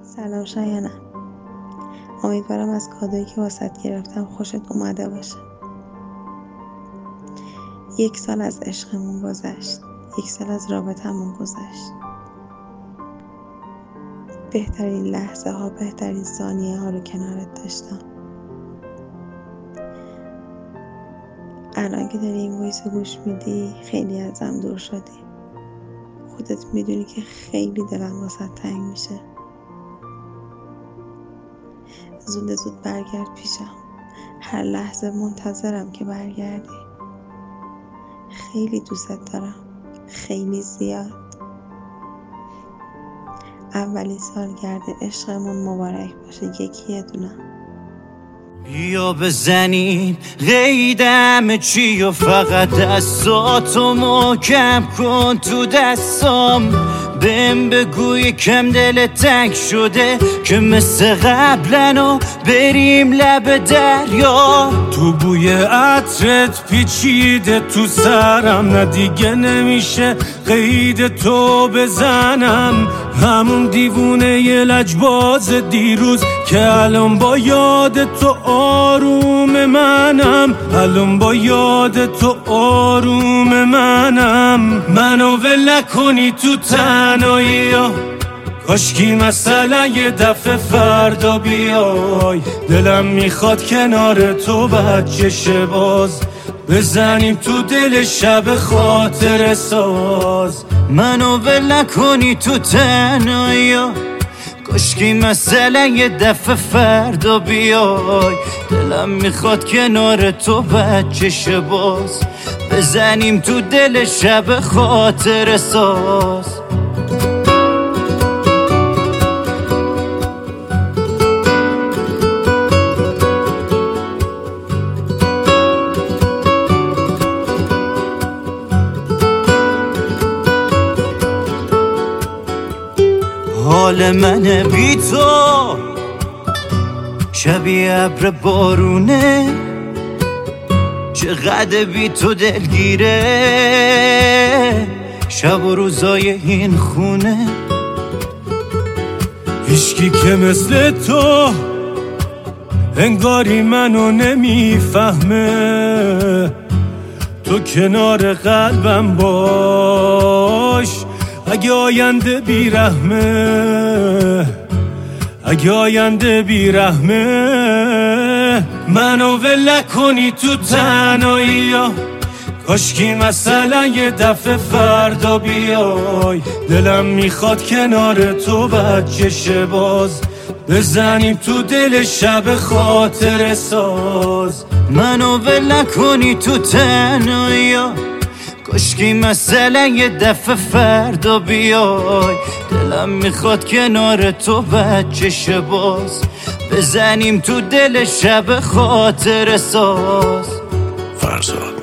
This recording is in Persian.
سلام شایانم. امیدوارم از کادویی که واسط گرفتم خوشت اومده باشه. 1 سال از عشقمون گذشت. 1 سال از رابطمون گذشت. بهترین لحظه ها، بهترین ثانیه ها رو کنارت داشتم. الان که داری این وایس گوش میدی خیلی ازم دور شدی. خودت میدونی که خیلی دلم واسط تنگ میشه. زود برگرد پیشم. هر لحظه منتظرم که برگردی. خیلی دوست دارم، خیلی زیاد. اولین سالگرد عشقمون مبارک باشه. یه دونه بیا بزنیم قیدم چی و فقط دستاتو محکم کن تو دستام. بهم بگو یکم دل تنگ شده که مثل قبلنو بریم لب دریا. تو بوی عطرت پیچیده تو سرم، نه دیگه نمیشه قید تو بزنم. همون دیوونه ی لجباز دیروز که الان با یاد تو آروم منم. الان با یاد تو آروم منم. منو ول نکنی تو تنهایی ها، کاشکی مثلا یه دفعه فردا بیای. دلم میخواد کنار تو بچه باز بزنیم تو دل شب خاطر ساز. منو ول نکنی تو تنهایی ها، کاشکی مثلا یه دفعه فردا بیای. دلم میخواد کنار تو بچه باز بزنیم تو دل شب خاطر ساز. حال من بی تو شبیه ابر بارونه، چقدر بی تو دلگیره شب و روزای این خونه. هیچکی که مثل تو انگاری منو نمیفهمه. تو کنار قلبم باش اگه آینده بیرحمه، اگه آینده بیرحمه. منو ول نکنی تو تنهایی ها، کاشکی مثلا یه دفعه فردا بیای. دلم میخواد کنار تو بچه باز بزنیم تو دل شب خاطر ساز. منو ول نکنی تو تنهایی ها، کاشکی مثلا یه دفعه فردا بیای. دلم میخواد کنار تو بچه باز بزنیم تو دل شب خاطر ساز. فرزاد